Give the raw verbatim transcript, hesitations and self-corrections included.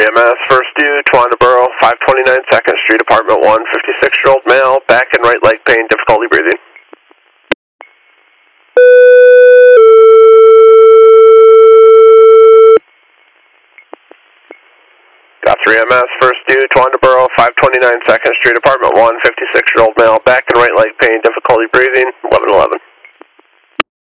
three M S, first due, Tawanda Borough, five twenty-nine second Street, apartment one, fifty-six-year-old male, back and right leg pain, difficulty breathing. Got three M S, first due, Tawanda Borough, five twenty-nine second Street, apartment one, fifty-six-year-old male, back and right leg pain, difficulty breathing, eleven eleven.